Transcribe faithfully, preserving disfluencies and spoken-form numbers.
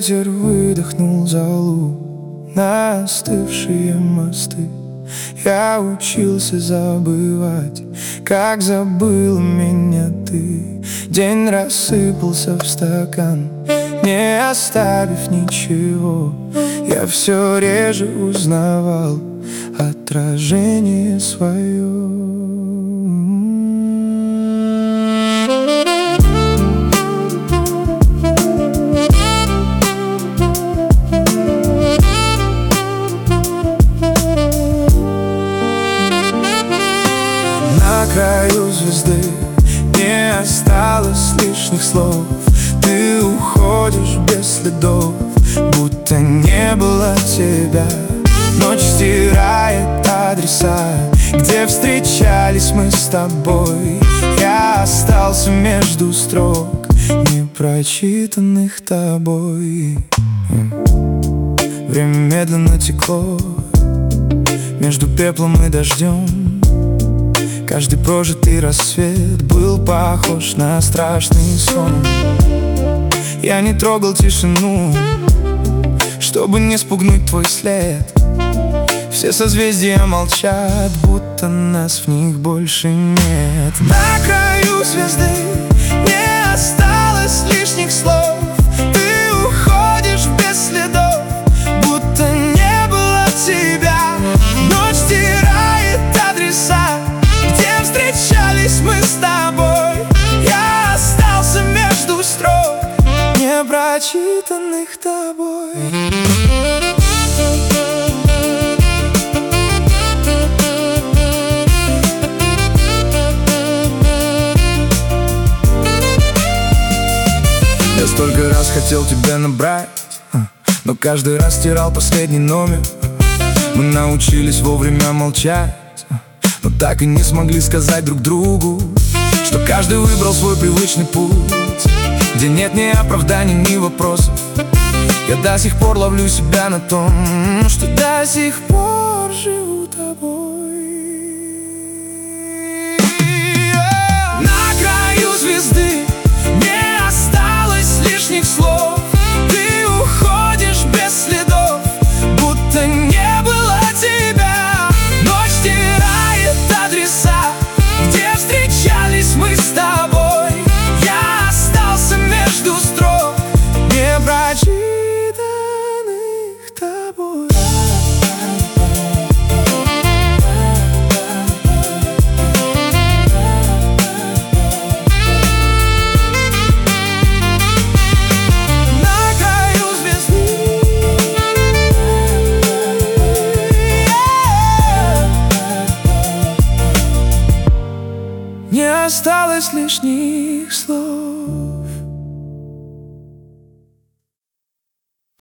ветер выдохнул золу на остывшие мосты. Я учился забывать, как забыл меня ты. День рассыпался в стакан, не оставив ничего. Я все реже узнавал отражение свое. На краю звезды не осталось лишних слов. Ты уходишь без следов, будто не было тебя. Ночь стирает адреса, где встречались мы с тобой. Я остался между строк, непрочитанных тобой. Время медленно текло между пеплом и дождем. Каждый прожитый рассвет был похож на страшный сон. Я не трогал тишину, чтобы не спугнуть твой след. Все созвездия молчат, будто нас в них больше нет. На краю звезды не осталось лишних слов. Ты уходишь без следов, будто не было тебя. Ночь стирает адреса, где встречались мы с тобой. Я остался между строк, непрочитанных тобой. Я столько раз хотел тебя набрать, но каждый раз стирал последний номер. Мы научились вовремя молчать, но так и не смогли сказать друг другу, что каждый выбрал свой привычный путь, где нет ни оправданий, ни вопросов. Я до сих пор ловлю себя на том, что до сих пор живу тобой. На краю звезды не осталось лишних слов. Ты уходишь без следов, будто не было тебя. Ночь стирает адреса, где встречались мы с тобой. Я остался между строк, непрочитанных тобой. На краю звезды не осталось лишних слов.